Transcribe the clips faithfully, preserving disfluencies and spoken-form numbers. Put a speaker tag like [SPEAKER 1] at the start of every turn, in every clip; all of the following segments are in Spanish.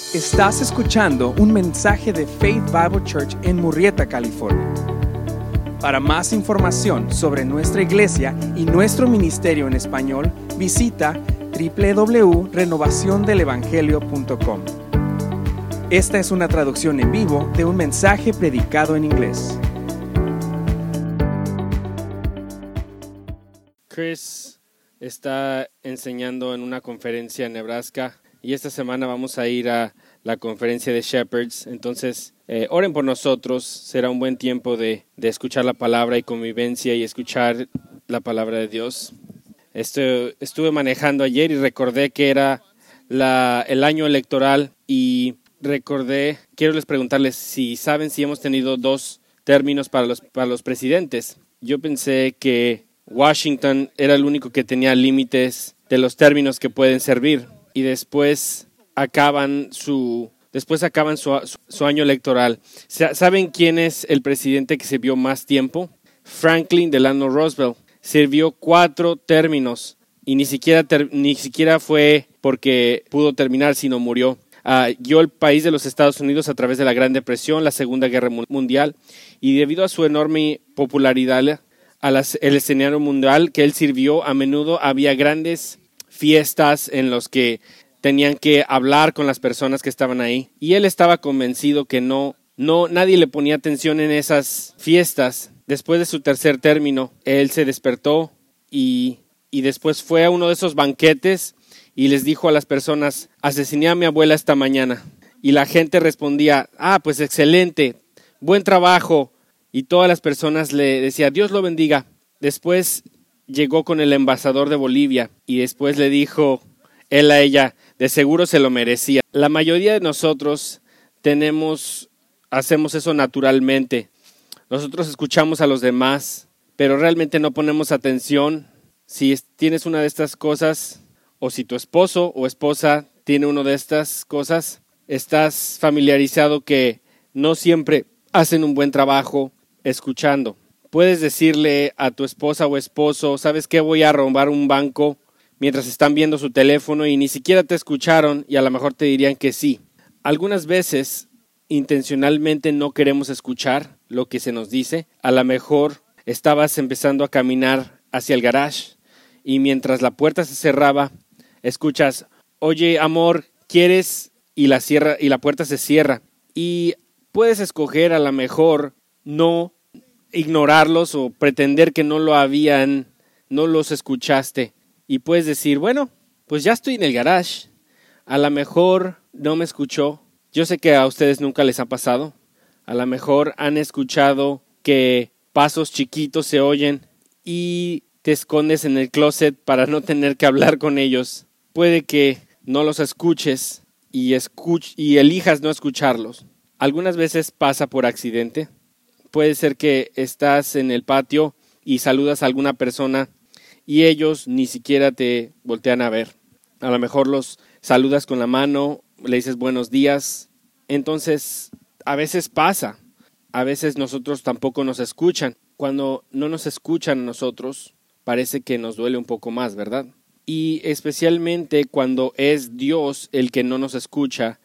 [SPEAKER 1] Estás escuchando un mensaje de Faith Bible Church en Murrieta, California. Para más información sobre nuestra iglesia y nuestro ministerio en español, visita doble u doble u doble u punto renovación del evangelio punto com. Esta es una traducción en vivo de un mensaje predicado en inglés.
[SPEAKER 2] Chris está enseñando en una conferencia en Nebraska y esta semana vamos a ir a la conferencia de Shepherds. Entonces, eh, oren por nosotros. Será un buen tiempo de, de escuchar la palabra y convivencia y escuchar la palabra de Dios. Estu- estuve manejando ayer y recordé que era la, el año electoral y recordé, quiero les preguntarles si saben si hemos tenido dos términos para los, para los presidentes. Yo pensé que Washington era el único que tenía límites de los términos que pueden servir y después acaban su después acaban su, su, su año electoral. ¿Saben quién es el presidente que sirvió más tiempo? Franklin Delano Roosevelt. Sirvió cuatro términos y ni siquiera ter, ni siquiera fue porque pudo terminar, sino murió. Uh, guió el país de los Estados Unidos a través de la Gran Depresión, la Segunda Guerra Mundial, y debido a su enorme popularidad al escenario mundial que él sirvió, a menudo había grandes fiestas en los que tenían que hablar con las personas que estaban ahí. Y él estaba convencido que no, no, nadie le ponía atención en esas fiestas. Después de su tercer término, él se despertó y, y después fue a uno de esos banquetes y les dijo a las personas: asesiné a mi abuela esta mañana. Y la gente respondía: ah, pues excelente, buen trabajo. Y todas las personas le decían: Dios lo bendiga. Después llegó con el embajador de Bolivia y después le dijo él a ella: de seguro se lo merecía. La mayoría de nosotros tenemos, hacemos eso naturalmente. Nosotros escuchamos a los demás, pero realmente no ponemos atención. Si tienes una de estas cosas, o si tu esposo o esposa tiene una de estas cosas, estás familiarizado que no siempre hacen un buen trabajo escuchando. Puedes decirle a tu esposa o esposo: ¿sabes qué? Voy a robar un banco, mientras están viendo su teléfono y ni siquiera te escucharon y a lo mejor te dirían que sí. Algunas veces intencionalmente no queremos escuchar lo que se nos dice. A lo mejor estabas empezando a caminar hacia el garage y mientras la puerta se cerraba, escuchas: oye, amor, ¿quieres? Y la, cierra, y la puerta se cierra. Y puedes escoger a lo mejor no ignorarlos o pretender que no lo habían, no los escuchaste. Y puedes decir: bueno, pues ya estoy en el garage. A lo mejor no me escuchó. Yo sé que a ustedes nunca les ha pasado. A lo mejor han escuchado que pasos chiquitos se oyen y te escondes en el closet para no tener que hablar con ellos. Puede que no los escuches y, escuch- y elijas no escucharlos. Algunas veces pasa por accidente. Puede ser que estás en el patio y saludas a alguna persona y ellos ni siquiera te voltean a ver. A lo mejor los saludas con la mano, le dices buenos días. Entonces, a veces pasa. A veces nosotros tampoco nos escuchan. Cuando no nos escuchan a nosotros, parece que nos duele un poco más, ¿verdad? Y especialmente cuando es Dios el que no nos escucha,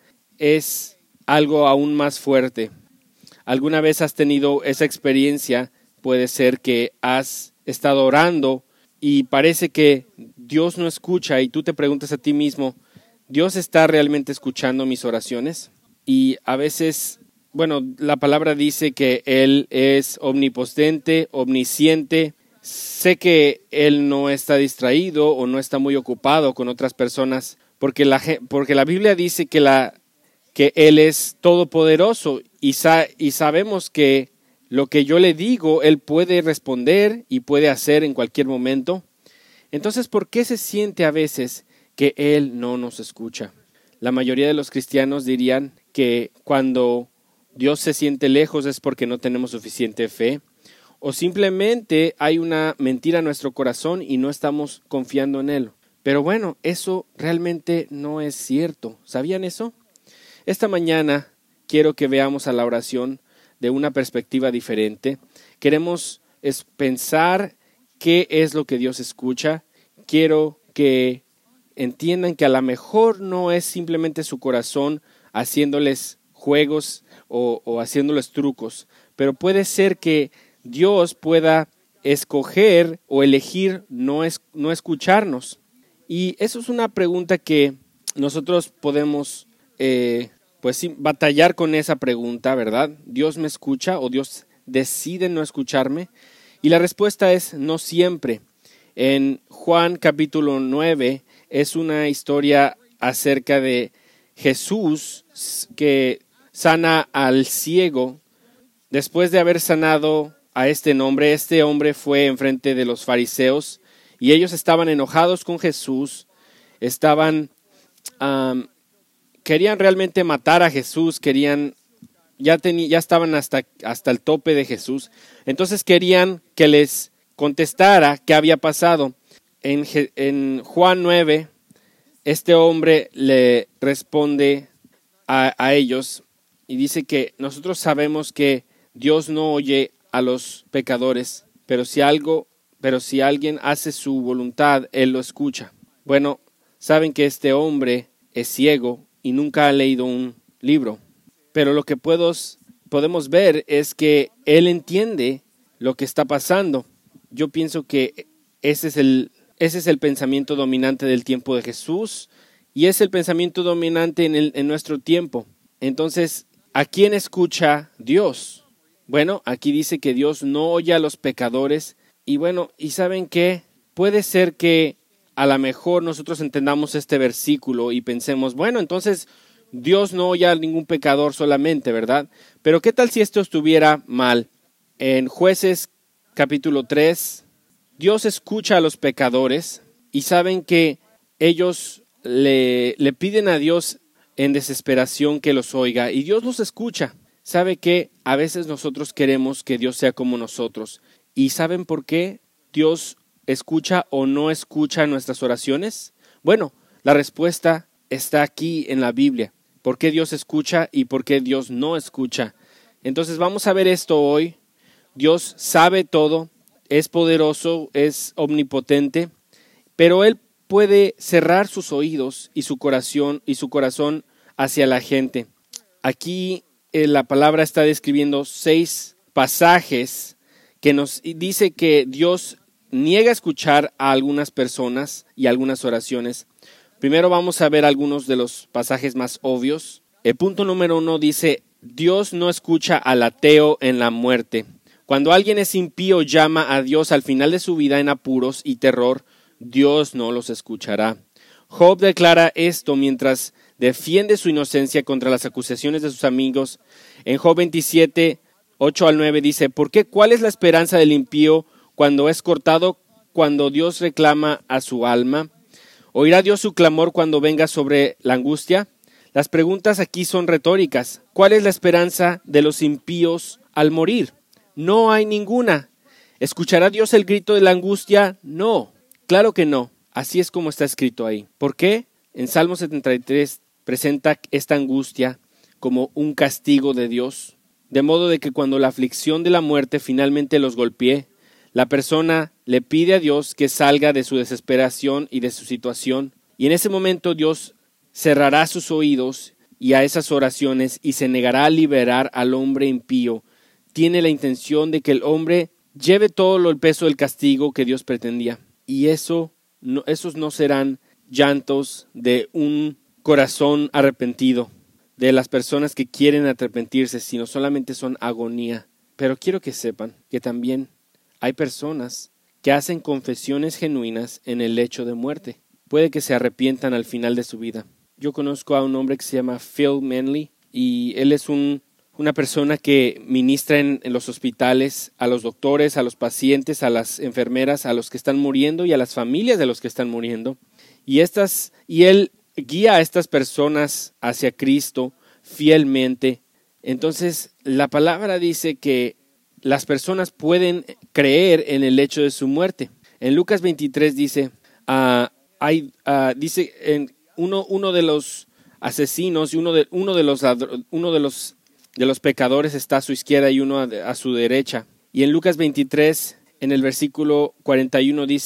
[SPEAKER 2] es algo aún más fuerte. ¿Alguna vez has tenido esa experiencia? Puede ser que has estado orando y parece que Dios no escucha y tú te preguntas a ti mismo: ¿Dios está realmente escuchando mis oraciones? Y a veces, bueno, la palabra dice que Él es omnipotente, omnisciente. Sé que Él no está distraído o no está muy ocupado con otras personas, porque la, porque la Biblia dice que, la, que Él es todopoderoso y, sa, y sabemos que lo que yo le digo, Él puede responder y puede hacer en cualquier momento. Entonces, ¿por qué se siente a veces que Él no nos escucha? La mayoría de los cristianos dirían que cuando Dios se siente lejos es porque no tenemos suficiente fe o simplemente hay una mentira en nuestro corazón y no estamos confiando en Él. Pero bueno, eso realmente no es cierto. ¿Sabían eso? Esta mañana quiero que veamos a la oración de una perspectiva diferente. Queremos es pensar qué es lo que Dios escucha. Quiero que entiendan que a lo mejor no es simplemente su corazón haciéndoles juegos o, o haciéndoles trucos, pero puede ser que Dios pueda escoger o elegir no, es, no escucharnos. Y eso es una pregunta que nosotros podemos eh, pues sí, batallar con esa pregunta, ¿verdad? ¿Dios me escucha o Dios decide no escucharme? Y la respuesta es no siempre. En Juan capítulo nueve es una historia acerca de Jesús que sana al ciego. Después de haber sanado a este hombre, este hombre fue enfrente de los fariseos y ellos estaban enojados con Jesús, estaban, um, querían realmente matar a Jesús, querían, ya, teni, ya estaban hasta, hasta el tope de Jesús, entonces querían que les contestara qué había pasado. En, en Juan nueve, este hombre le responde a, a ellos y dice que nosotros sabemos que Dios no oye a los pecadores, pero si algo, pero si alguien hace su voluntad, Él lo escucha. Bueno, saben que este hombre es ciego y nunca ha leído un libro, pero lo que puedo, podemos ver es que Él entiende lo que está pasando. Yo pienso que ese es el, ese es el pensamiento dominante del tiempo de Jesús y es el pensamiento dominante en, el, en nuestro tiempo. Entonces, ¿a quién escucha Dios? Bueno, aquí dice que Dios no oye a los pecadores y bueno, ¿y saben qué? Puede ser que a lo mejor nosotros entendamos este versículo y pensemos, bueno, entonces Dios no oye a ningún pecador solamente, ¿verdad? Pero ¿qué tal si esto estuviera mal? En Jueces capítulo tres, Dios escucha a los pecadores y saben que ellos le, le piden a Dios en desesperación que los oiga y Dios los escucha. ¿Sabe que a veces nosotros queremos que Dios sea como nosotros? ¿Y saben por qué Dios escucha o no escucha nuestras oraciones? Bueno, la respuesta está aquí en la Biblia. ¿Por qué Dios escucha y por qué Dios no escucha? Entonces vamos a ver esto hoy. Dios sabe todo, es poderoso, es omnipotente, pero Él puede cerrar sus oídos y su corazón, y su corazón hacia la gente. Aquí la palabra está describiendo seis pasajes que nos dice que Dios niega escuchar a algunas personas y algunas oraciones. Primero vamos a ver algunos de los pasajes más obvios. El punto número uno dice, Dios no escucha al ateo en la muerte. Cuando alguien es impío llama a Dios al final de su vida en apuros y terror, Dios no los escuchará. Job declara esto mientras defiende su inocencia contra las acusaciones de sus amigos. En Job veintisiete, ocho al nueve dice, ¿por qué? ¿Cuál es la esperanza del impío cuando es cortado, cuando Dios reclama a su alma? ¿Oirá Dios su clamor cuando venga sobre la angustia? Las preguntas aquí son retóricas. ¿Cuál es la esperanza de los impíos al morir? No hay ninguna. ¿Escuchará Dios el grito de la angustia? No, claro que no. Así es como está escrito ahí. ¿Por qué? En Salmo setenta y tres presenta esta angustia como un castigo de Dios, de modo de que cuando la aflicción de la muerte finalmente los golpee, la persona le pide a Dios que salga de su desesperación y de su situación, y en ese momento Dios cerrará sus oídos y a esas oraciones y se negará a liberar al hombre impío. Tiene la intención de que el hombre lleve todo el peso del castigo que Dios pretendía, y eso No, esos no serán llantos de un corazón arrepentido, de las personas que quieren arrepentirse, sino solamente son agonía. Pero quiero que sepan que también hay personas que hacen confesiones genuinas en el lecho de muerte. Puede que se arrepientan al final de su vida. Yo conozco a un hombre que se llama Phil Manley y él es un una persona que ministra en, en los hospitales a los doctores, a los pacientes, a las enfermeras, a los que están muriendo y a las familias de los que están muriendo. Y, estas, y él guía a estas personas hacia Cristo fielmente. Entonces, la palabra dice que las personas pueden creer en el hecho de su muerte. En Lucas veintitrés dice, uh, hay, uh, dice en uno, uno de los asesinos y uno de, uno de los uno de los de los pecadores está a su izquierda y uno a, a su derecha. Y en Lucas veintitrés, en el versículo cuarenta y uno dice,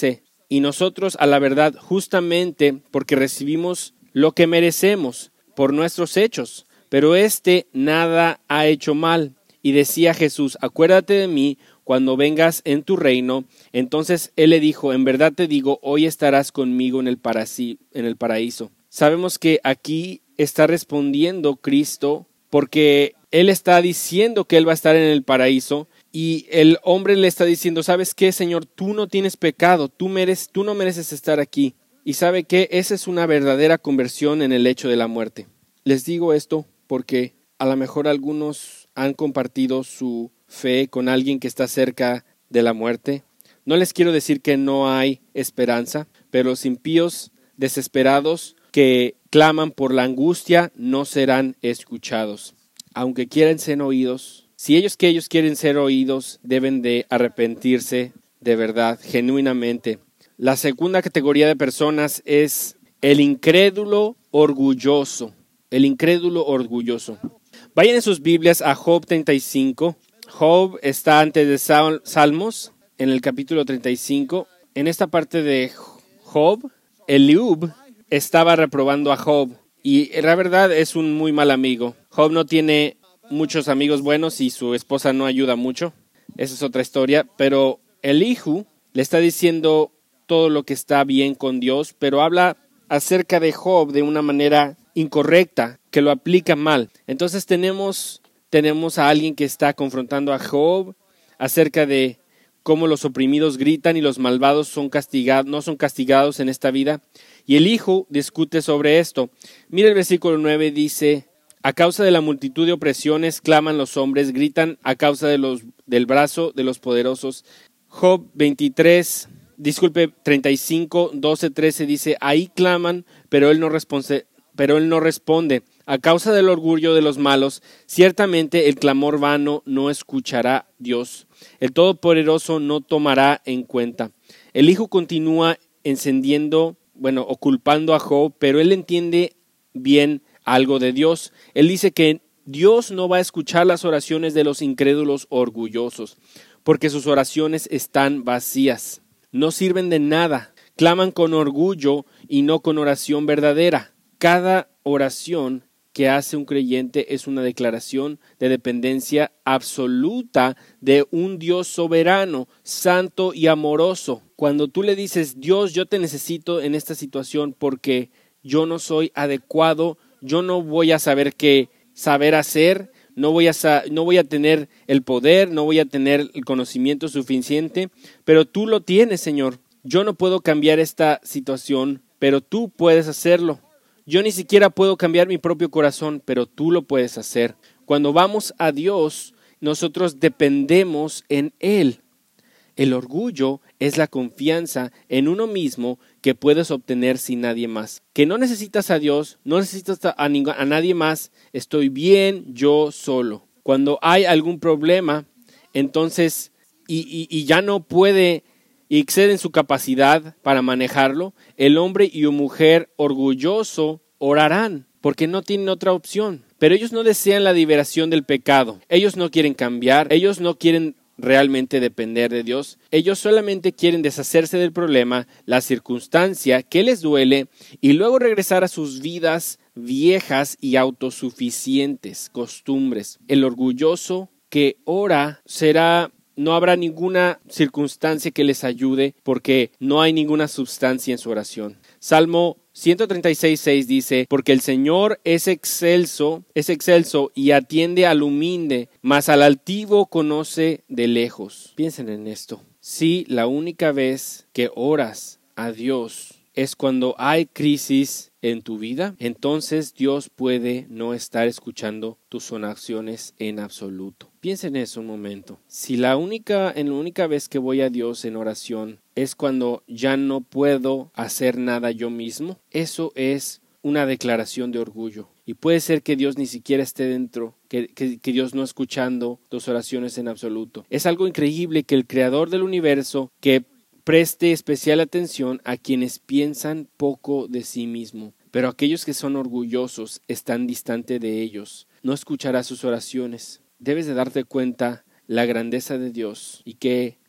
[SPEAKER 2] y nosotros a la verdad justamente porque recibimos lo que merecemos por nuestros hechos, pero éste nada ha hecho mal. Y decía Jesús, acuérdate de mí cuando vengas en tu reino. Entonces él le dijo, en verdad te digo, hoy estarás conmigo en el paraíso. En el paraíso. Sabemos que aquí está respondiendo Cristo porque él está diciendo que él va a estar en el paraíso y el hombre le está diciendo, ¿sabes qué, Señor? Tú no tienes pecado, tú, mereces, tú no mereces estar aquí. Y ¿sabe qué? Esa es una verdadera conversión en el hecho de la muerte. Les digo esto porque a lo mejor algunos han compartido su fe con alguien que está cerca de la muerte. No les quiero decir que no hay esperanza, pero los impíos desesperados que claman por la angustia no serán escuchados. Aunque quieran ser oídos, si ellos que ellos quieren ser oídos, deben de arrepentirse de verdad, genuinamente. La segunda categoría de personas es el incrédulo orgulloso. El incrédulo orgulloso. Vayan en sus Biblias a Job treinta y cinco. Job está antes de Sal- Salmos, en el capítulo treinta y cinco. En esta parte de Job, Eliub estaba reprobando a Job. Y la verdad es un muy mal amigo. Job no tiene muchos amigos buenos y su esposa no ayuda mucho. Esa es otra historia. Pero Elihu le está diciendo todo lo que está bien con Dios, pero habla acerca de Job de una manera incorrecta, que lo aplica mal. Entonces tenemos, tenemos a alguien que está confrontando a Job acerca de cómo los oprimidos gritan y los malvados son castigados, no son castigados en esta vida. Y el hijo discute sobre esto. Mira el versículo nueve, dice, a causa de la multitud de opresiones claman los hombres, gritan a causa de los, del brazo de los poderosos. Job veintitrés, disculpe, treinta y cinco, doce, trece dice, ahí claman, pero él no responde. Pero él no responde. A causa del orgullo de los malos, ciertamente el clamor vano no escuchará Dios. El Todopoderoso no tomará en cuenta. El hijo continúa encendiendo, bueno, o culpando a Job, pero él entiende bien algo de Dios. Él dice que Dios no va a escuchar las oraciones de los incrédulos orgullosos, porque sus oraciones están vacías. No sirven de nada. Claman con orgullo y no con oración verdadera. Cada oración que hace un creyente es una declaración de dependencia absoluta de un Dios soberano, santo y amoroso. Cuando tú le dices, Dios, yo te necesito en esta situación porque yo no soy adecuado, yo no voy a saber qué saber hacer, no voy a, no voy a tener el poder, no voy a tener el conocimiento suficiente, pero tú lo tienes, Señor. Yo no puedo cambiar esta situación, pero tú puedes hacerlo. Yo ni siquiera puedo cambiar mi propio corazón, pero tú lo puedes hacer. Cuando vamos a Dios, nosotros dependemos en Él. El orgullo es la confianza en uno mismo que puedes obtener sin nadie más. Que no necesitas a Dios, no necesitas a, a, a nadie más. Estoy bien yo solo. Cuando hay algún problema, entonces, y, y, y ya no puede y exceden su capacidad para manejarlo, el hombre y mujer orgulloso orarán, porque no tienen otra opción. Pero ellos no desean la liberación del pecado. Ellos no quieren cambiar, ellos no quieren realmente depender de Dios. Ellos solamente quieren deshacerse del problema, la circunstancia que les duele y luego regresar a sus vidas viejas y autosuficientes costumbres. El orgulloso que ora será... No habrá ninguna circunstancia que les ayude porque no hay ninguna sustancia en su oración. Salmo ciento treinta y seis, seis dice, porque el Señor es excelso, es excelso y atiende al humilde, mas al altivo conoce de lejos. Piensen en esto. Si la única vez que oras a Dios es cuando hay crisis en tu vida, entonces Dios puede no estar escuchando tus oraciones en absoluto. Piensen en eso un momento. Si la única, en la única vez que voy a Dios en oración es cuando ya no puedo hacer nada yo mismo, eso es una declaración de orgullo. Y puede ser que Dios ni siquiera esté dentro, que, que, que Dios no escuchando tus oraciones en absoluto. Es algo increíble que el Creador del universo, que preste especial atención a quienes piensan poco de sí mismo, pero aquellos que son orgullosos están distante de ellos. No escuchará sus oraciones. Debes de darte cuenta la grandeza de Dios y que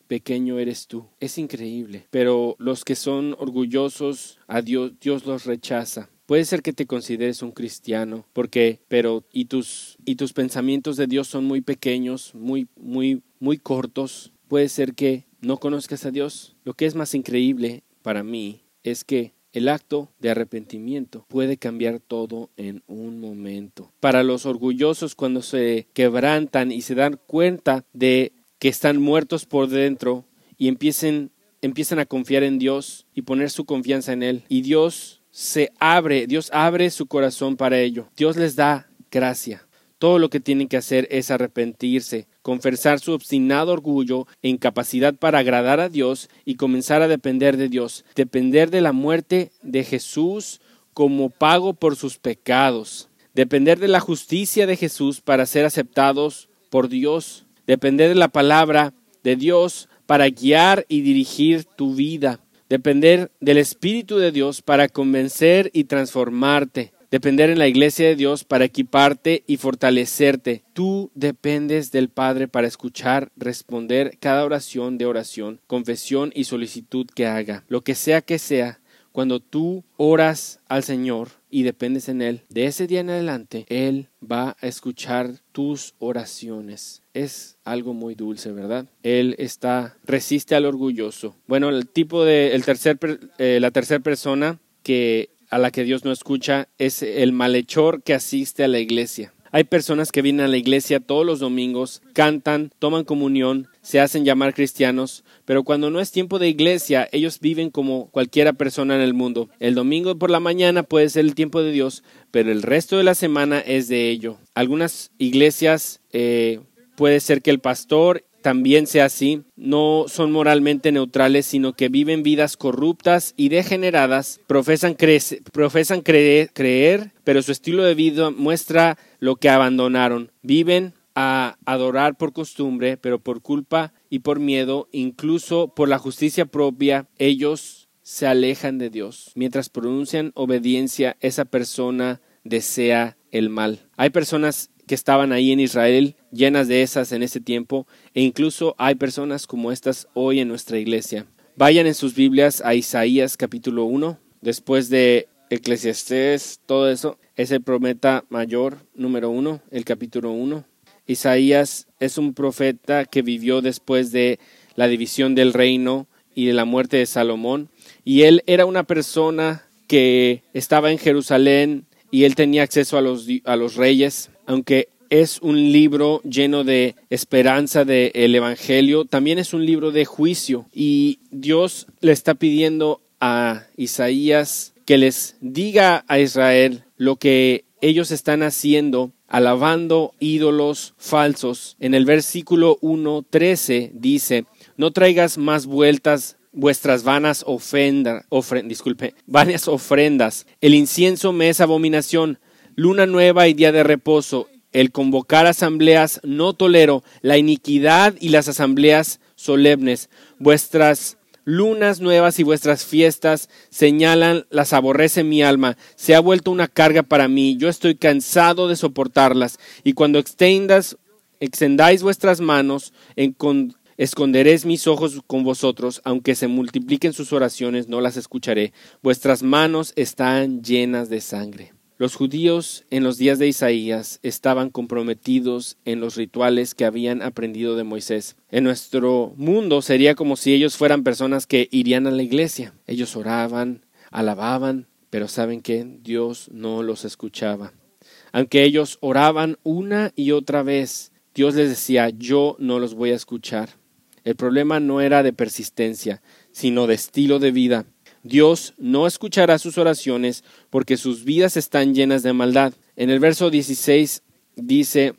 [SPEAKER 2] pequeño eres tú. Es increíble. Pero los que son orgullosos, a Dios, Dios los rechaza. Puede ser que te consideres un cristiano, porque, pero y tus y tus pensamientos de Dios son muy pequeños, muy muy muy cortos. Puede ser que no conozcas a Dios. Lo que es más increíble para mí es que el acto de arrepentimiento puede cambiar todo en un momento. Para los orgullosos, cuando se quebrantan y se dan cuenta de que están muertos por dentro y empiecen, empiezan a confiar en Dios y poner su confianza en Él, y Dios se abre, Dios abre su corazón para ello. Dios les da gracia. Todo lo que tienen que hacer es arrepentirse, confesar su obstinado orgullo e incapacidad para agradar a Dios y comenzar a depender de Dios, depender de la muerte de Jesús como pago por sus pecados, depender de la justicia de Jesús para ser aceptados por Dios, depender de la palabra de Dios para guiar y dirigir tu vida, depender del Espíritu de Dios para convencer y transformarte. Depender en la iglesia de Dios para equiparte y fortalecerte. Tú dependes del Padre para escuchar, responder cada oración de oración, confesión y solicitud que haga. Lo que sea que sea, cuando tú oras al Señor y dependes en Él, de ese día en adelante, Él va a escuchar tus oraciones. Es algo muy dulce, ¿verdad? Él está, resiste al orgulloso. Bueno, el tipo de, el tercer, eh, la tercera persona que a la que Dios no escucha es el malhechor que asiste a la iglesia. Hay personas que vienen a la iglesia todos los domingos, cantan, toman comunión, se hacen llamar cristianos, pero cuando no es tiempo de iglesia, ellos viven como cualquier persona en el mundo. El domingo por la mañana puede ser el tiempo de Dios, pero el resto de la semana es de ello. Algunas iglesias eh, puede ser que el pastor también sea así, no son moralmente neutrales, sino que viven vidas corruptas y degeneradas, profesan, cre- profesan creer, creer, pero su estilo de vida muestra lo que abandonaron. Viven a adorar por costumbre, pero por culpa y por miedo, incluso por la justicia propia, ellos se alejan de Dios. Mientras pronuncian obediencia, esa persona desea el mal. Hay personas que estaban ahí en Israel, llenas de esas en ese tiempo, e incluso hay personas como estas hoy en nuestra iglesia. Vayan en sus Biblias a Isaías capítulo uno, después de Eclesiastés, todo eso, es el profeta mayor número uno, el capítulo uno. Isaías es un profeta que vivió después de la división del reino y de la muerte de Salomón, y él era una persona que estaba en Jerusalén y él tenía acceso a los, a los reyes. Aunque es un libro lleno de esperanza del Evangelio, también es un libro de juicio. Y Dios le está pidiendo a Isaías que les diga a Israel lo que ellos están haciendo, alabando ídolos falsos. En el versículo uno trece dice: no traigas más vueltas vuestras vanas ofrenda, ofren, disculpe, vanas ofrendas. El incienso me es abominación. Luna nueva y día de reposo, el convocar asambleas no tolero, la iniquidad y las asambleas solemnes. Vuestras lunas nuevas y vuestras fiestas señalan, las aborrece mi alma. Se ha vuelto una carga para mí, yo estoy cansado de soportarlas. Y cuando extendas, extendáis vuestras manos, en con, esconderéis mis ojos con vosotros, aunque se multipliquen sus oraciones, no las escucharé. Vuestras manos están llenas de sangre. Los judíos en los días de Isaías estaban comprometidos en los rituales que habían aprendido de Moisés. En nuestro mundo sería como si ellos fueran personas que irían a la iglesia. Ellos oraban, alababan, pero ¿saben qué? Dios no los escuchaba. Aunque ellos oraban una y otra vez, Dios les decía: yo no los voy a escuchar. El problema no era de persistencia, sino de estilo de vida. Dios no escuchará sus oraciones porque sus vidas están llenas de maldad. En el verso dieciséis dice: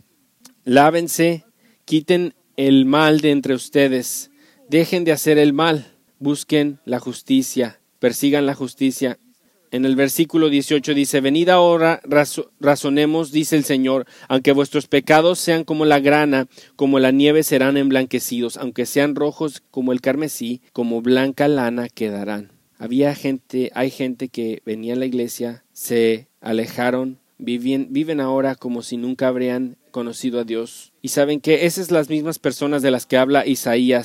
[SPEAKER 2] lávense, quiten el mal de entre ustedes, dejen de hacer el mal, busquen la justicia, persigan la justicia. En el versículo dieciocho dice: venid ahora, razo- razonemos, dice el Señor, aunque vuestros pecados sean como la grana, como la nieve serán emblanquecidos, aunque sean rojos como el carmesí, como blanca lana quedarán. Había gente, hay gente que venía a la iglesia, se alejaron, viven, viven ahora como si nunca habrían conocido a Dios. Y saben que esas son las mismas personas de las que habla Isaías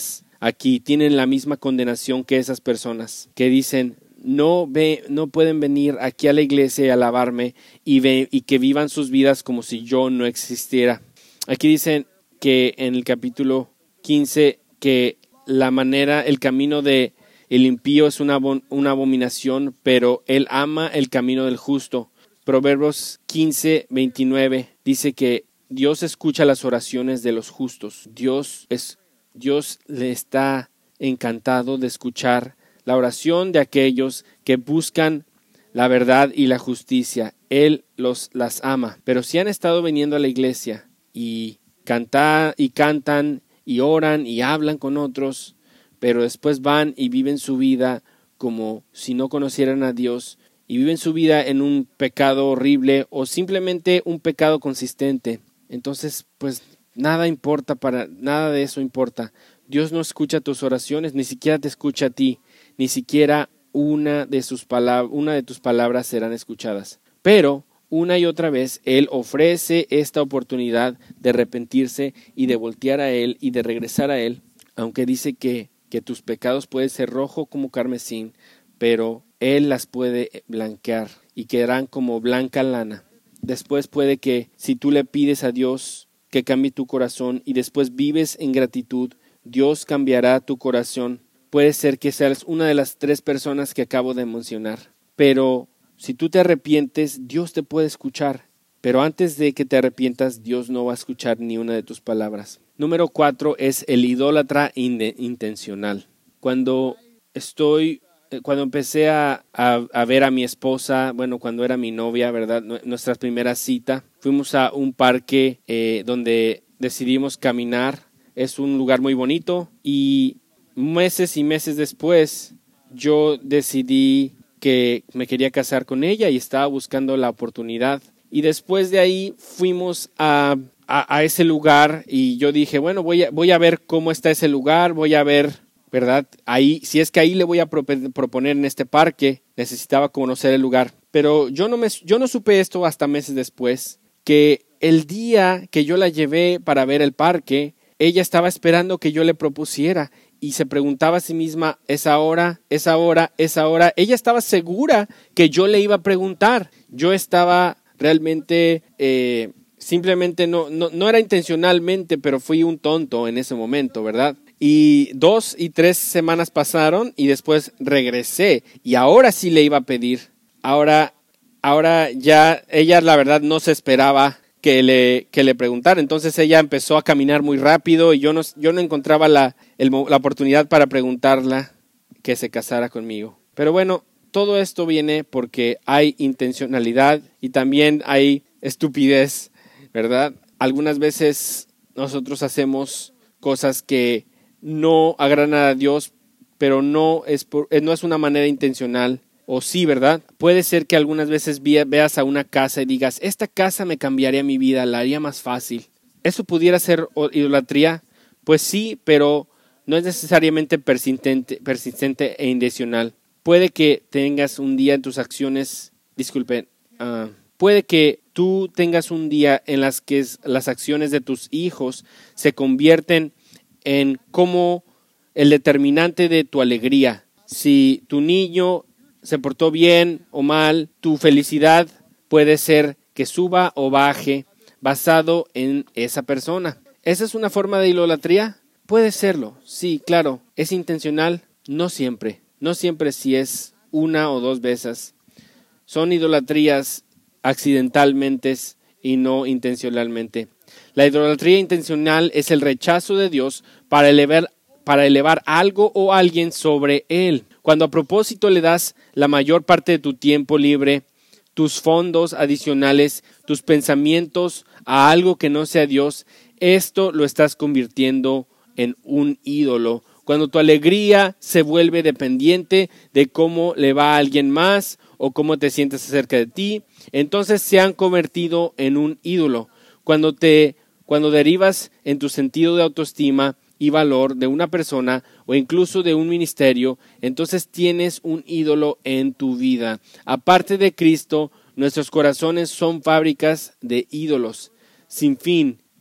[SPEAKER 2] aquí tienen la misma condenación que esas personas que dicen, no, ve, no pueden venir aquí a la iglesia y alabarme y, ve, y que vivan sus vidas como si yo no existiera. Aquí dicen que en el capítulo quince que la manera, el camino de el impío es una, una abominación, pero él ama el camino del justo. Proverbios quince, veintinueve dice que Dios escucha las oraciones de los justos. Dios, es, Dios le está encantado de escuchar la oración de aquellos que buscan la verdad y la justicia. Él los, las ama. Pero si han estado viniendo a la iglesia y, cantar, y cantan y oran y hablan con otros, pero después van y viven su vida como si no conocieran a Dios y viven su vida en un pecado horrible o simplemente un pecado consistente, entonces pues nada importa, para nada de eso importa. Dios no escucha tus oraciones, ni siquiera te escucha a ti, ni siquiera una de sus palabras, una de tus palabras serán escuchadas. Pero una y otra vez Él ofrece esta oportunidad de arrepentirse y de voltear a Él y de regresar a Él, aunque dice que, que tus pecados pueden ser rojo como carmesín, pero Él las puede blanquear y quedarán como blanca lana. Después puede que si tú le pides a Dios que cambie tu corazón y después vives en gratitud, Dios cambiará tu corazón. Puede ser que seas una de las tres personas que acabo de mencionar, pero si tú te arrepientes, Dios te puede escuchar. Pero antes de que te arrepientas, Dios no va a escuchar ni una de tus palabras. Número cuatro es el idólatra intencional. Cuando estoy, cuando empecé a, a, a ver a mi esposa, bueno, cuando era mi novia, ¿verdad? Nuestra primera cita, fuimos a un parque eh, donde decidimos caminar. Es un lugar muy bonito y meses y meses después yo decidí que me quería casar con ella y estaba buscando la oportunidad. Y después de ahí fuimos a, a, a ese lugar y yo dije, bueno, voy a, voy a ver cómo está ese lugar, voy a ver, ¿verdad? Ahí, si es que ahí le voy a proponer en este parque, necesitaba conocer el lugar. Pero yo no, me, yo no supe esto hasta meses después, que el día que yo la llevé para ver el parque, ella estaba esperando que yo le propusiera y se preguntaba a sí misma, ¿esa hora? ¿Esa hora? ¿Esa hora? Ella estaba segura que yo le iba a preguntar. Yo estaba realmente, eh, simplemente no, no, no era intencionalmente, pero fui un tonto en ese momento, ¿verdad? Y dos y tres semanas pasaron y después regresé y ahora sí le iba a pedir. Ahora, ahora ya ella la verdad no se esperaba que le, que le preguntara. Entonces ella empezó a caminar muy rápido y yo no, yo no encontraba la, el, la oportunidad para preguntarla que se casara conmigo. Pero bueno, todo esto viene porque hay intencionalidad y también hay estupidez, ¿verdad? Algunas veces nosotros hacemos cosas que no agradan a Dios, pero no es, por, no es una manera intencional. O sí, ¿verdad? Puede ser que algunas veces veas a una casa y digas, esta casa me cambiaría mi vida, la haría más fácil. ¿Eso pudiera ser idolatría? Pues sí, pero no es necesariamente persistente, persistente e intencional. Puede que tengas un día en tus acciones, disculpen, uh, puede que tú tengas un día en las que las acciones de tus hijos se convierten en como el determinante de tu alegría. Si tu niño se portó bien o mal, tu felicidad puede ser que suba o baje basado en esa persona. ¿Esa es una forma de idolatría? Puede serlo, sí, claro. ¿Es intencional? No siempre. No siempre si es una o dos veces. Son idolatrías accidentalmente y no intencionalmente. La idolatría intencional es el rechazo de Dios para elevar, para elevar algo o alguien sobre Él. Cuando a propósito le das la mayor parte de tu tiempo libre, tus fondos adicionales, tus pensamientos a algo que no sea Dios, esto lo estás convirtiendo en un ídolo. Cuando tu alegría se vuelve dependiente de cómo le va a alguien más o cómo te sientes acerca de ti, entonces se han convertido en un ídolo. Cuando te, cuando derivas en tu sentido de autoestima y valor de una persona o incluso de un ministerio, entonces tienes un ídolo en tu vida. Aparte de Cristo, nuestros corazones son fábricas de ídolos sin fin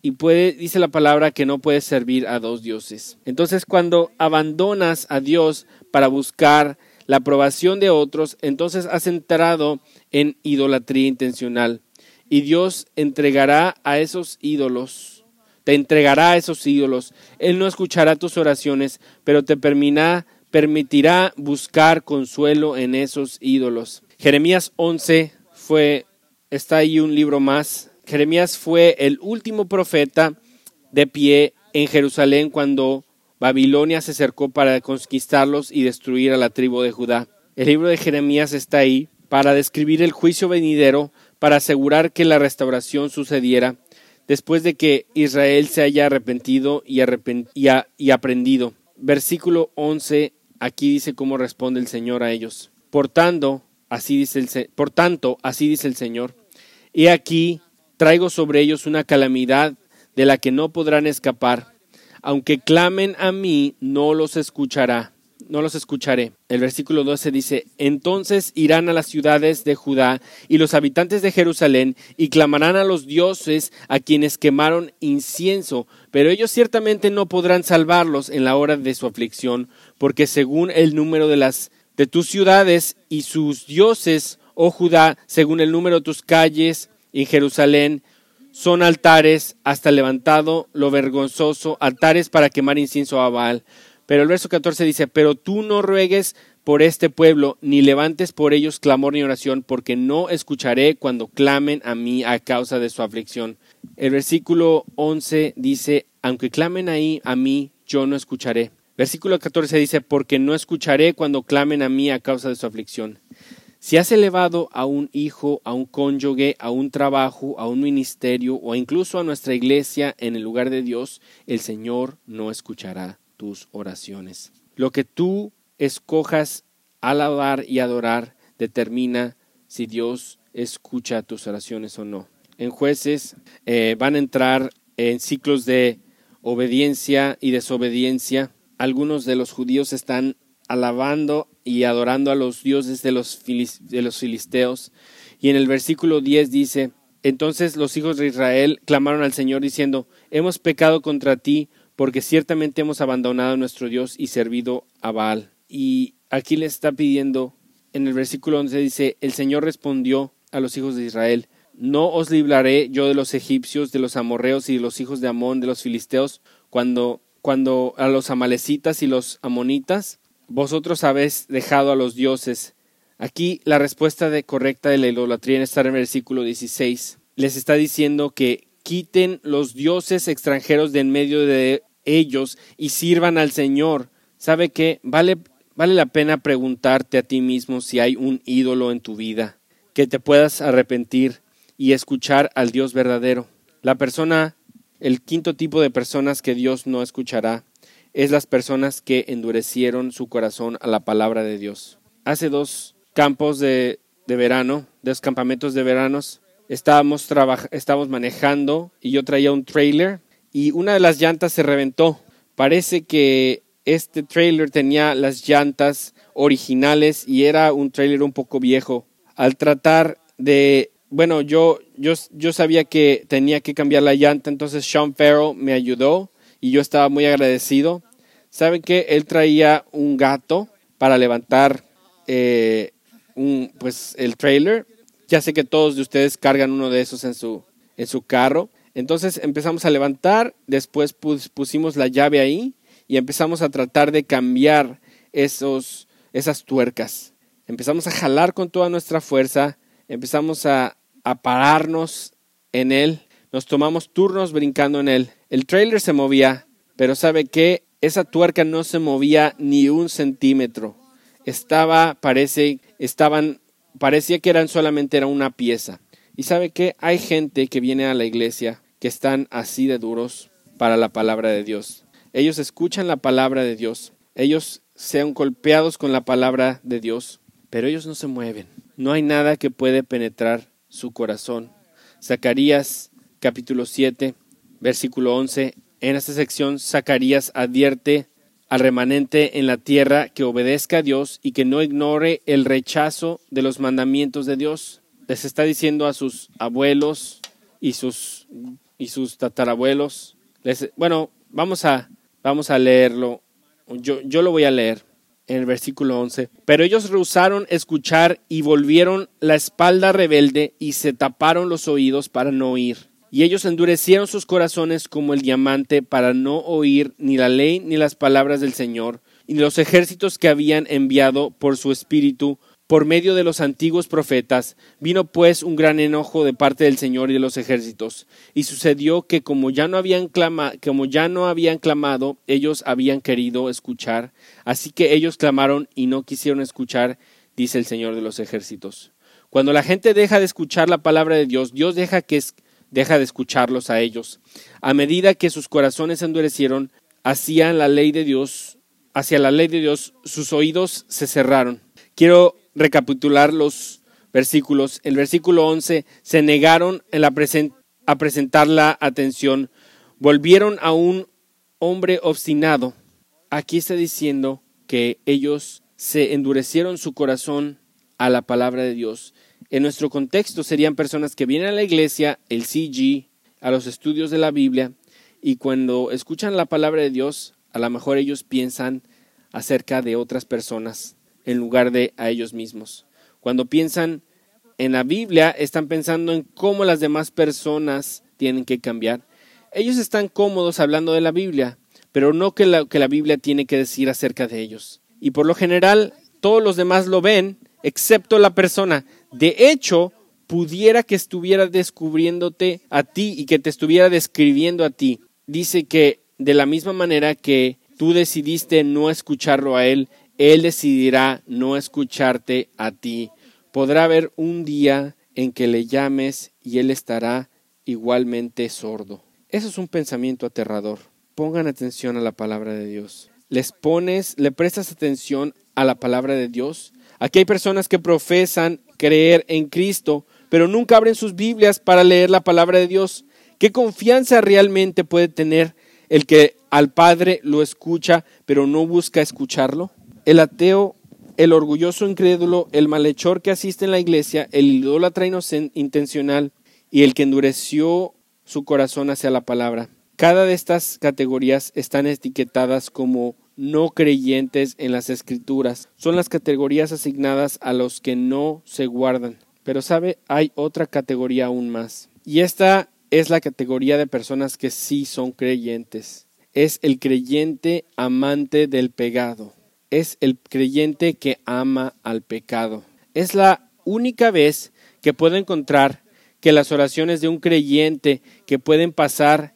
[SPEAKER 2] y puede, dice la palabra que no puedes servir a dos dioses. Entonces, cuando abandonas a Dios para buscar la aprobación de otros, entonces has entrado en idolatría intencional. Y Dios entregará a esos ídolos, te entregará a esos ídolos. Él no escuchará tus oraciones, pero te permitirá, permitirá buscar consuelo en esos ídolos. Jeremías once fue, está ahí un libro más. Jeremías fue el último profeta de pie en Jerusalén cuando Babilonia se acercó para conquistarlos y destruir a la tribu de Judá. El libro de Jeremías está ahí para describir el juicio venidero, para asegurar que la restauración sucediera después de que Israel se haya arrepentido y, arrepent- y, a- y aprendido. Versículo once, aquí dice cómo responde el Señor a ellos. Por tanto, así dice el, se- por tanto, así dice el Señor, he aquí, traigo sobre ellos una calamidad de la que no podrán escapar. Aunque clamen a mí, no los escuchará, no los escucharé. El versículo doce dice, entonces irán a las ciudades de Judá y los habitantes de Jerusalén y clamarán a los dioses a quienes quemaron incienso, pero ellos ciertamente no podrán salvarlos en la hora de su aflicción, porque según el número de las de tus ciudades y sus dioses, oh Judá, según el número de tus calles en Jerusalén, son altares hasta levantado lo vergonzoso, altares para quemar incienso a Baal. Pero el verso catorce dice, pero tú no ruegues por este pueblo, ni levantes por ellos clamor ni oración, porque no escucharé cuando clamen a mí a causa de su aflicción. El versículo once dice, aunque clamen ahí a mí, yo no escucharé. Versículo catorce dice, porque no escucharé cuando clamen a mí a causa de su aflicción. Si has elevado a un hijo, a un cónyuge, a un trabajo, a un ministerio o incluso a nuestra iglesia en el lugar de Dios, el Señor no escuchará tus oraciones. Lo que tú escojas alabar y adorar determina si Dios escucha tus oraciones o no. En Jueces eh, van a entrar en ciclos de obediencia y desobediencia. Algunos de los judíos están alabando y adorando a los dioses de los, filis, de los filisteos. Y en el versículo diez dice, entonces los hijos de Israel clamaron al Señor diciendo, hemos pecado contra ti, porque ciertamente hemos abandonado a nuestro Dios y servido a Baal. Y aquí le está pidiendo, en el versículo once dice, el Señor respondió a los hijos de Israel, no os libraré yo de los egipcios, de los amorreos y de los hijos de Amón, de los filisteos, cuando, cuando a los amalecitas y los amonitas, vosotros habéis dejado a los dioses. Aquí la respuesta de, correcta de la idolatría está en el versículo dieciséis. Les está diciendo que quiten los dioses extranjeros de en medio de ellos y sirvan al Señor. ¿Sabe qué? Vale, vale la pena preguntarte a ti mismo si hay un ídolo en tu vida, que te puedas arrepentir y escuchar al Dios verdadero. La persona, el quinto tipo de personas que Dios no escuchará, es las personas que endurecieron su corazón a la palabra de Dios. Hace dos campos de, de verano, dos campamentos de veranos, estábamos, traba, estábamos manejando y yo traía un trailer y una de las llantas se reventó. Parece que este trailer tenía las llantas originales y era un trailer un poco viejo. Al tratar de, bueno, yo, yo, yo sabía que tenía que cambiar la llanta, entonces Sean Farrell me ayudó. Y yo estaba muy agradecido. ¿Saben qué? Él traía un gato para levantar eh, un, pues, el trailer. Ya sé que todos de ustedes cargan uno de esos en su, en su carro. Entonces empezamos a levantar, después pus, pusimos la llave ahí y empezamos a tratar de cambiar esos, esas tuercas. Empezamos a jalar con toda nuestra fuerza, empezamos a, a pararnos en él. Nos tomamos turnos brincando en él. El trailer se movía, pero ¿sabe qué? Esa tuerca no se movía ni un centímetro. Estaba, parece, estaban, parecía que eran solamente era una pieza. ¿Y sabe qué? Hay gente que viene a la iglesia que están así de duros para la palabra de Dios. Ellos escuchan la palabra de Dios. Ellos sean golpeados con la palabra de Dios, pero ellos no se mueven. No hay nada que puede penetrar su corazón. Zacarías capítulo siete, versículo once. En esta sección, Zacarías advierte al remanente en la tierra que obedezca a Dios y que no ignore el rechazo de los mandamientos de Dios. Les está diciendo a sus abuelos y sus, y sus tatarabuelos. Les, bueno, vamos a, vamos a leerlo. Yo, yo lo voy a leer en el versículo once. Pero ellos rehusaron escuchar y volvieron la espalda rebelde y se taparon los oídos para no oír. Y ellos endurecieron sus corazones como el diamante para no oír ni la ley ni las palabras del Señor, y los ejércitos que habían enviado por su espíritu por medio de los antiguos profetas. Vino pues un gran enojo de parte del Señor y de los ejércitos. Y sucedió que como ya no habían clama, como ya no habían clamado, ellos habían querido escuchar. Así que ellos clamaron y no quisieron escuchar, dice el Señor de los ejércitos. Cuando la gente deja de escuchar la palabra de Dios, Dios deja que es, deja de escucharlos a ellos. A medida que sus corazones se endurecieron, hacían la ley de Dios, hacia la ley de Dios, sus oídos se cerraron. Quiero recapitular los versículos. El versículo once, se negaron en la present, a presentar la atención, volvieron a un hombre obstinado. Aquí está diciendo que ellos se endurecieron su corazón a la palabra de Dios. En nuestro contexto serían personas que vienen a la iglesia, el C G, a los estudios de la Biblia, y cuando escuchan la palabra de Dios, a lo mejor ellos piensan acerca de otras personas en lugar de a ellos mismos. Cuando piensan en la Biblia, están pensando en cómo las demás personas tienen que cambiar. Ellos están cómodos hablando de la Biblia, pero no que la, que la Biblia tiene que decir acerca de ellos. Y por lo general, todos los demás lo ven, excepto la persona. De hecho, pudiera que estuviera descubriéndote a ti y que te estuviera describiendo a ti. Dice que de la misma manera que tú decidiste no escucharlo a él, Él decidirá no escucharte a ti. Podrá haber un día en que le llames y Él estará igualmente sordo. Eso es un pensamiento aterrador. Pongan atención a la palabra de Dios. ¿Les pones, le prestas atención a la palabra de Dios? Aquí hay personas que profesan creer en Cristo, pero nunca abren sus Biblias para leer la palabra de Dios. ¿Qué confianza realmente puede tener el que al Padre lo escucha, pero no busca escucharlo? El ateo, el orgulloso incrédulo, el malhechor que asiste en la iglesia, el idólatra intencional y el que endureció su corazón hacia la palabra. Cada de estas categorías están etiquetadas como no creyentes en las Escrituras. Son las categorías asignadas a los que no se guardan. Pero sabe, hay otra categoría aún más. Y esta es la categoría de personas que sí son creyentes. Es el creyente amante del pecado. Es el creyente que ama al pecado. Es la única vez que puedo encontrar que las oraciones de un creyente que pueden pasar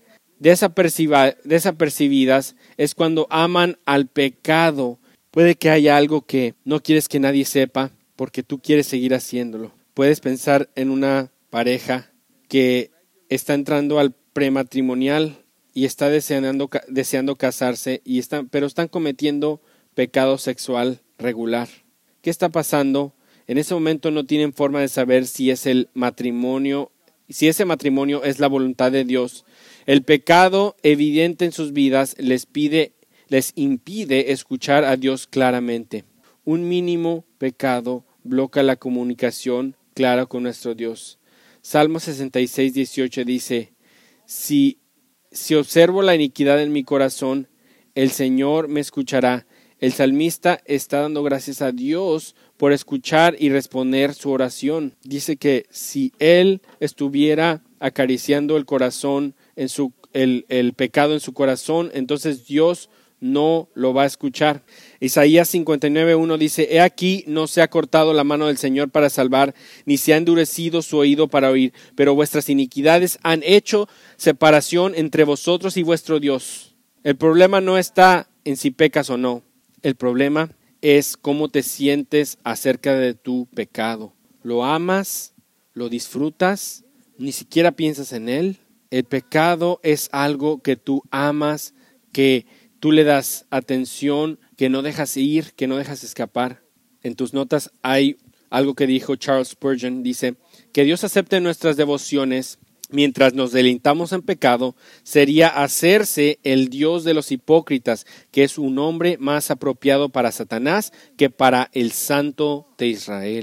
[SPEAKER 2] desapercibidas es cuando aman al pecado. Puede que haya algo que no quieres que nadie sepa porque tú quieres seguir haciéndolo. Puedes pensar en una pareja que está entrando al prematrimonial y está deseando, deseando casarse, y están, pero están cometiendo pecado sexual regular. ¿Qué está pasando? En ese momento no tienen forma de saber si es el matrimonio, si ese matrimonio es la voluntad de Dios. El pecado evidente en sus vidas les pide, les impide escuchar a Dios claramente. Un mínimo pecado bloquea la comunicación clara con nuestro Dios. Salmo sesenta y seis, dieciocho dice: si, si observo la iniquidad en mi corazón, el Señor me escuchará. El salmista está dando gracias a Dios por escuchar y responder su oración. Dice que si él estuviera acariciando el corazón, en su, el, el pecado en su corazón, entonces Dios no lo va a escuchar. Isaías cincuenta y nueve, uno dice: He aquí, no se ha cortado la mano del Señor para salvar, ni se ha endurecido su oído para oír, pero vuestras iniquidades han hecho separación entre vosotros y vuestro Dios. El problema no está en si pecas o no. El problema es cómo te sientes acerca de tu pecado. ¿Lo amas? ¿Lo disfrutas? ¿Ni siquiera piensas en él? El pecado es algo que tú amas, que tú le das atención, que no dejas ir, que no dejas escapar. En tus notas hay algo que dijo Charles Spurgeon. Dice: que Dios acepte nuestras devociones mientras nos deleitamos en pecado sería hacerse el Dios de los hipócritas, que es un nombre más apropiado para Satanás que para el Santo de Israel.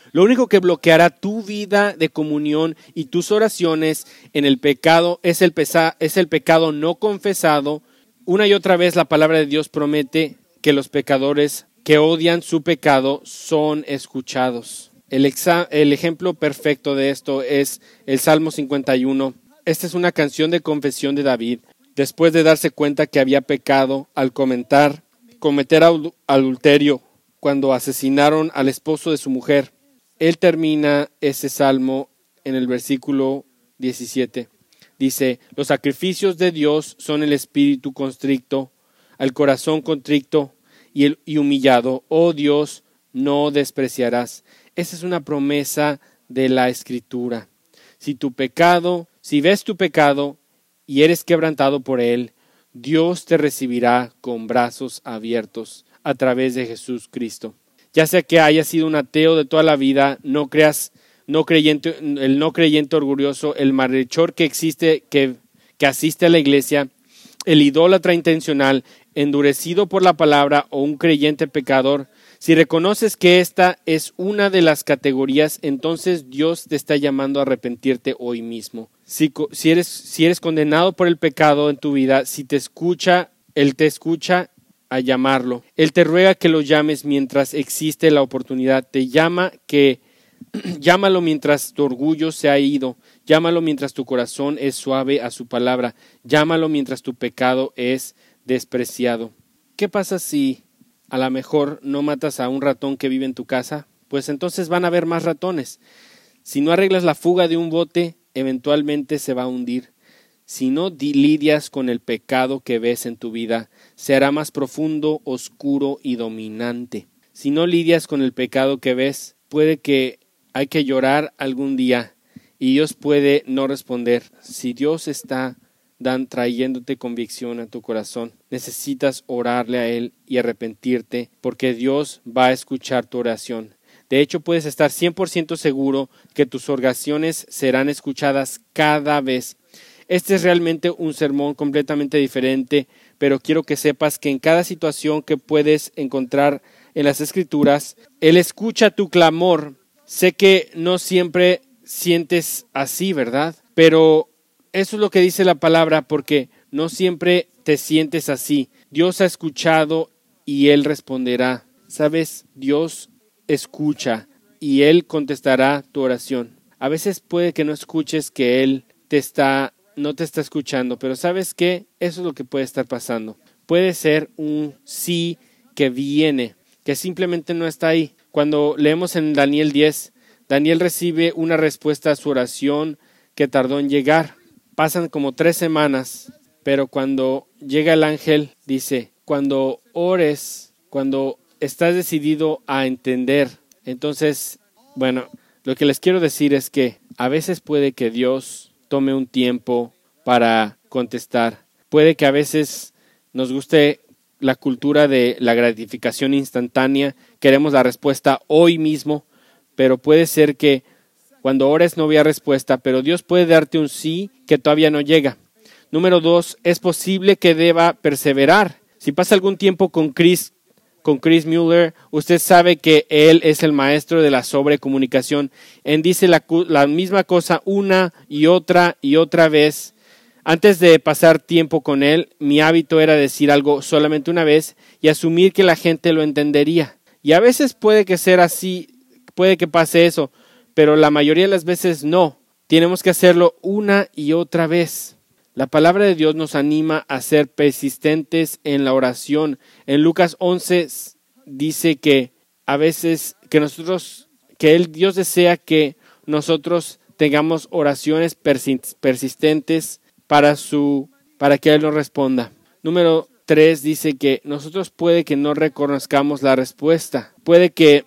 [SPEAKER 2] Lo único que bloqueará tu vida de comunión y tus oraciones en el pecado es el, pesa, es el pecado no confesado. Una y otra vez la palabra de Dios promete que los pecadores que odian su pecado son escuchados. El, exa, el ejemplo perfecto de esto es el Salmo cincuenta y uno. Esta es una canción de confesión de David, después de darse cuenta que había pecado al comentar, cometer adulterio cuando asesinaron al esposo de su mujer. Él termina ese salmo en el versículo diecisiete. Dice, los sacrificios de Dios son el espíritu constricto, al corazón contrito y, el, y humillado. Oh Dios, no despreciarás. Esa es una promesa de la Escritura. Si tu pecado, si ves tu pecado y eres quebrantado por él, Dios te recibirá con brazos abiertos a través de Jesús Cristo. Ya sea que hayas sido un ateo de toda la vida, no creas, no creyente, el no creyente orgulloso, el malhechor que existe, que, que asiste a la iglesia, el idólatra intencional, endurecido por la palabra o un creyente pecador, si reconoces que esta es una de las categorías, entonces Dios te está llamando a arrepentirte hoy mismo. Si, si, eres, si eres condenado por el pecado en tu vida, si te escucha, Él te escucha a llamarlo. Él te ruega que lo llames mientras existe la oportunidad. Te llama que llámalo mientras tu orgullo se ha ido. Llámalo mientras tu corazón es suave a su palabra. Llámalo mientras tu pecado es despreciado. ¿Qué pasa si a lo mejor no matas a un ratón que vive en tu casa? Pues entonces van a haber más ratones. Si no arreglas la fuga de un bote, eventualmente se va a hundir. Si no lidias con el pecado que ves en tu vida, se hará más profundo, oscuro y dominante. Si no lidias con el pecado que ves, puede que hay que llorar algún día y Dios puede no responder. Si Dios está dan, trayéndote convicción a tu corazón, necesitas orarle a Él y arrepentirte, porque Dios va a escuchar tu oración. De hecho, puedes estar cien por ciento seguro que tus oraciones serán escuchadas cada vez. Este es realmente un sermón completamente diferente, pero quiero que sepas que en cada situación que puedes encontrar en las Escrituras, Él escucha tu clamor. Sé que no siempre sientes así, ¿verdad? Pero eso es lo que dice la palabra, porque no siempre te sientes así. Dios ha escuchado y Él responderá. ¿Sabes? Dios escucha y Él contestará tu oración. A veces puede que no escuches que Él te está, no te está escuchando, pero ¿sabes qué? Eso es lo que puede estar pasando. Puede ser un sí que viene, que simplemente no está ahí. Cuando leemos en Daniel diez, Daniel recibe una respuesta a su oración que tardó en llegar. Pasan como tres semanas, pero cuando llega el ángel, dice, cuando ores, cuando estás decidido a entender, entonces, bueno, lo que les quiero decir es que a veces puede que Dios tome un tiempo para contestar. Puede que a veces nos guste la cultura de la gratificación instantánea, queremos la respuesta hoy mismo, pero puede ser que cuando ores no había respuesta, pero Dios puede darte un sí que todavía no llega. Número dos, es posible que deba perseverar. Si pasa algún tiempo con Chris, con Chris Mueller, usted sabe que él es el maestro de la sobrecomunicación. Él dice la, la misma cosa una y otra y otra vez. Antes de pasar tiempo con él, mi hábito era decir algo solamente una vez y asumir que la gente lo entendería. Y a veces puede que sea así, puede que pase eso, pero la mayoría de las veces no. Tenemos que hacerlo una y otra vez. La palabra de Dios nos anima a ser persistentes en la oración. En Lucas once dice que a veces que nosotros, que él, Dios desea que nosotros tengamos oraciones persistentes para su, para que Él nos responda. Número tres dice que nosotros puede que no reconozcamos la respuesta. Puede que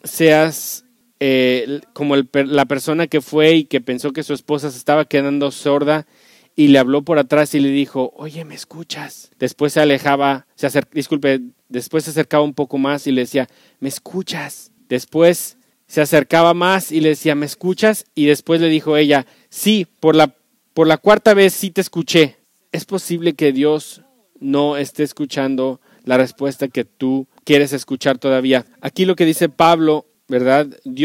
[SPEAKER 2] seas Eh, como el, la persona que fue y que pensó que su esposa se estaba quedando sorda y le habló por atrás y le dijo, oye, ¿me escuchas? Después se alejaba, se acer, disculpe, después se acercaba un poco más y le decía, ¿me escuchas? Después se acercaba más y le decía, ¿me escuchas? Y después le dijo ella, sí, por la, por la cuarta vez sí te escuché. Es posible que Dios no esté escuchando la respuesta que tú quieres escuchar todavía. Aquí lo que dice Pablo, ¿verdad? Dios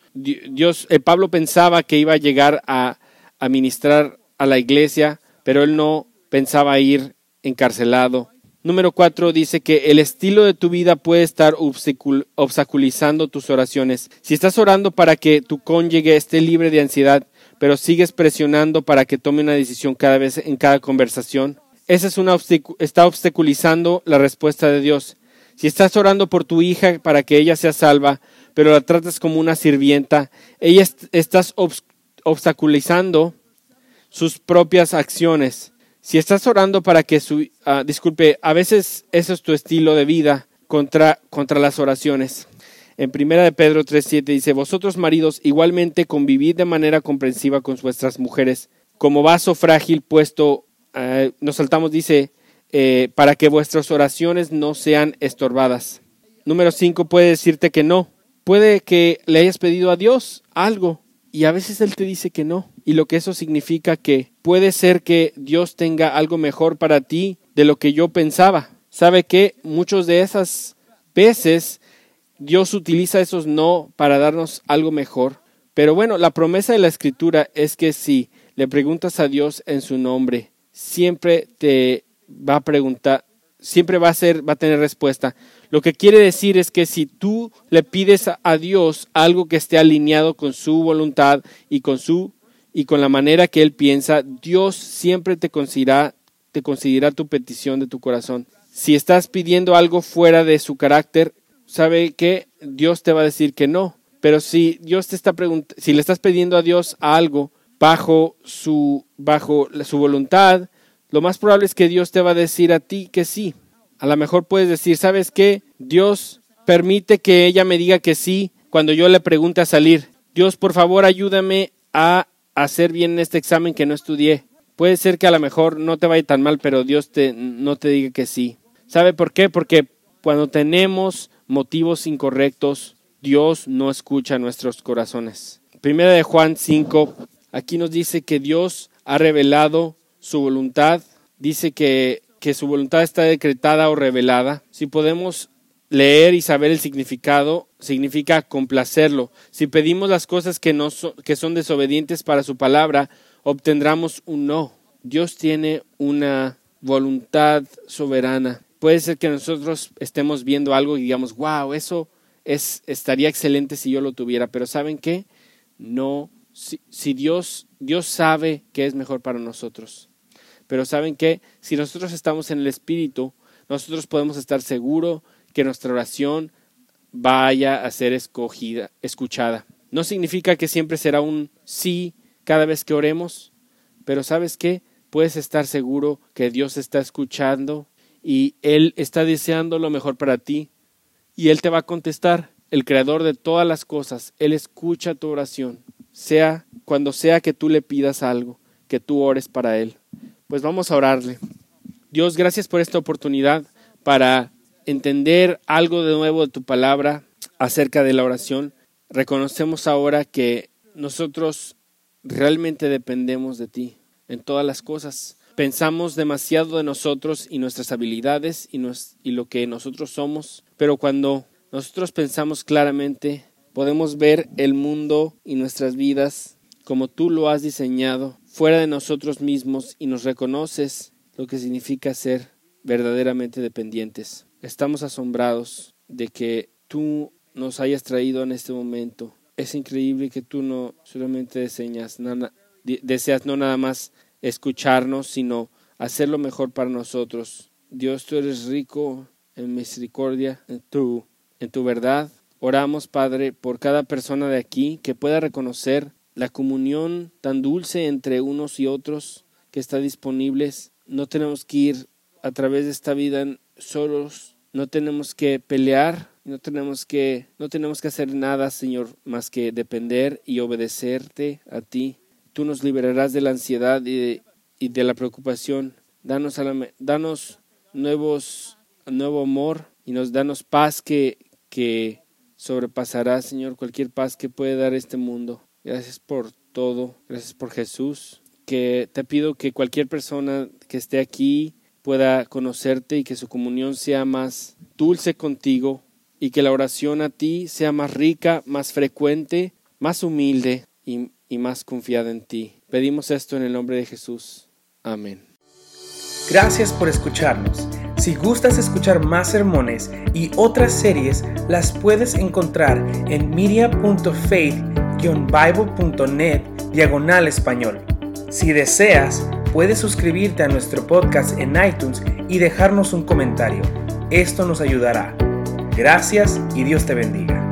[SPEAKER 2] Dios, eh, Pablo pensaba que iba a llegar a, a ministrar a la iglesia, pero él no pensaba ir encarcelado. Número cuatro dice que el estilo de tu vida puede estar obstacul- obstaculizando tus oraciones. Si estás orando para que tu cónyuge esté libre de ansiedad, pero sigues presionando para que tome una decisión cada vez en cada conversación, esa es una obstac- está obstaculizando la respuesta de Dios. Si estás orando por tu hija para que ella sea salva, pero la tratas como una sirvienta, ella est- estás obs- obstaculizando sus propias acciones. Si estás orando para que su... Uh, disculpe, a veces eso es tu estilo de vida contra, contra las oraciones. En primera de Pedro tres siete dice, vosotros maridos igualmente convivid de manera comprensiva con vuestras mujeres, como vaso frágil puesto, uh, nos saltamos, dice, eh, para que vuestras oraciones no sean estorbadas. Número cinco, puede decirte que no. Puede que le hayas pedido a Dios algo y a veces Él te dice que no. Y lo que eso significa que puede ser que Dios tenga algo mejor para ti de lo que yo pensaba. ¿Sabe qué? Muchas de esas veces Dios utiliza esos no para darnos algo mejor. Pero bueno, la promesa de la Escritura es que si le preguntas a Dios en su nombre, siempre te va a preguntar, siempre va a ser, va a tener respuesta. Lo que quiere decir es que si tú le pides a Dios algo que esté alineado con su voluntad y con su y con la manera que Él piensa, Dios siempre te considerará, te considerará tu petición de tu corazón. Si estás pidiendo algo fuera de su carácter, sabe que Dios te va a decir que no. Pero si Dios te está pregunt- si le estás pidiendo a Dios algo bajo su bajo su voluntad, lo más probable es que Dios te va a decir a ti que sí. A lo mejor puedes decir, ¿sabes qué? Dios permite que ella me diga que sí cuando yo le pregunte a salir. Dios, por favor, ayúdame a hacer bien este examen que no estudié. Puede ser que a lo mejor no te vaya tan mal, pero Dios te, no te diga que sí. ¿Sabe por qué? Porque cuando tenemos motivos incorrectos, Dios no escucha nuestros corazones. Primera de Juan cinco, aquí nos dice que Dios ha revelado su voluntad. Dice que, que su voluntad está decretada o revelada. Si podemos leer y saber el significado, significa complacerlo. Si pedimos las cosas que, no so, que son desobedientes para su palabra, obtendremos un no. Dios tiene una voluntad soberana. Puede ser que nosotros estemos viendo algo y digamos, wow, eso es, estaría excelente si yo lo tuviera. Pero ¿saben qué? No, si, si Dios, Dios sabe qué es mejor para nosotros. Pero ¿saben qué? Si nosotros estamos en el Espíritu, nosotros podemos estar seguros que nuestra oración vaya a ser escogida, escuchada. No significa que siempre será un sí cada vez que oremos, pero ¿sabes qué? Puedes estar seguro que Dios está escuchando y Él está deseando lo mejor para ti y Él te va a contestar. El creador de todas las cosas, Él escucha tu oración, sea cuando sea que tú le pidas algo, que tú ores para Él. Pues vamos a orarle. Dios, gracias por esta oportunidad para entender algo de nuevo de tu palabra acerca de la oración. Reconocemos ahora que nosotros realmente dependemos de ti en todas las cosas. Pensamos demasiado de nosotros y nuestras habilidades y, nos, y lo que nosotros somos, pero cuando nosotros pensamos claramente, podemos ver el mundo y nuestras vidas como tú lo has diseñado, fuera de nosotros mismos, y nos reconoces lo que significa ser verdaderamente dependientes. Estamos asombrados de que tú nos hayas traído en este momento. Es increíble que tú no solamente deseas, nada, deseas no nada más escucharnos, sino hacer lo mejor para nosotros. Dios, tú eres rico en misericordia, en tu, en tu verdad. Oramos, Padre, por cada persona de aquí que pueda reconocer la comunión tan dulce entre unos y otros que está disponible. No tenemos que ir a través de esta vida solos, no tenemos que pelear, no tenemos que, no tenemos que hacer nada, Señor, más que depender y obedecerte a ti. Tú nos liberarás de la ansiedad y de, y de la preocupación. Danos, a la, danos nuevos, nuevo amor y nos danos paz que, que sobrepasará, Señor, cualquier paz que puede dar este mundo. Gracias por todo, gracias por Jesús. Que te pido que cualquier persona que esté aquí pueda conocerte y que su comunión sea más dulce contigo y que la oración a ti sea más rica, más frecuente, más humilde y, y más confiada en ti. Pedimos esto en el nombre de Jesús. Amén.
[SPEAKER 1] Gracias por escucharnos. Si gustas escuchar más sermones y otras series, las puedes encontrar en media punto faith guion bible punto net diagonal español. Si deseas, puedes suscribirte a nuestro podcast en iTunes y dejarnos un comentario. Esto nos ayudará. Gracias y Dios te bendiga.